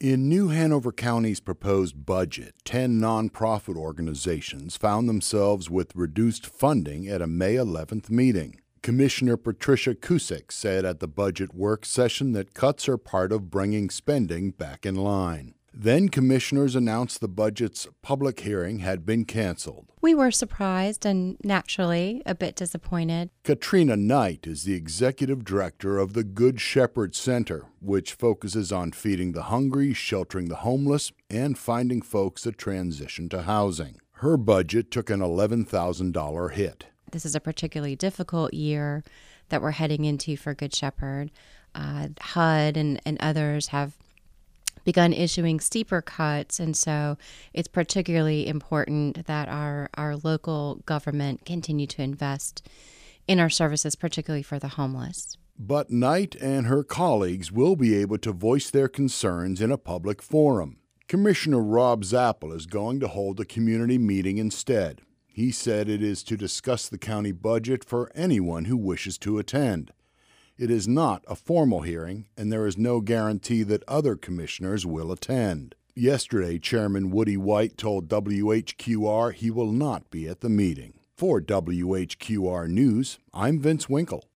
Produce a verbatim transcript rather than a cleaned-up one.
In New Hanover County's proposed budget, ten nonprofit organizations found themselves with reduced funding at a May eleventh meeting. Commissioner Patricia Cusick said at the budget work session that cuts are part of bringing spending back in line. Then commissioners announced the budget's public hearing had been canceled. We were surprised and naturally a bit disappointed. Katrina Knight is the executive director of the Good Shepherd Center, which focuses on feeding the hungry, sheltering the homeless, and finding folks a transition to housing. Her budget took an eleven thousand dollars hit. This is a particularly difficult year that we're heading into for Good Shepherd. Uh, H U D and, and others have begun issuing steeper cuts, and so it's particularly important that our, our local government continue to invest in our services, particularly for the homeless. But Knight and her colleagues will be able to voice their concerns in a public forum. Commissioner Rob Zappel is going to hold a community meeting instead. He said it is to discuss the county budget for anyone who wishes to attend. It is not a formal hearing, and there is no guarantee that other commissioners will attend. Yesterday, Chairman Woody White told W H Q R he will not be at the meeting. For W H Q R News, I'm Vince Winkle.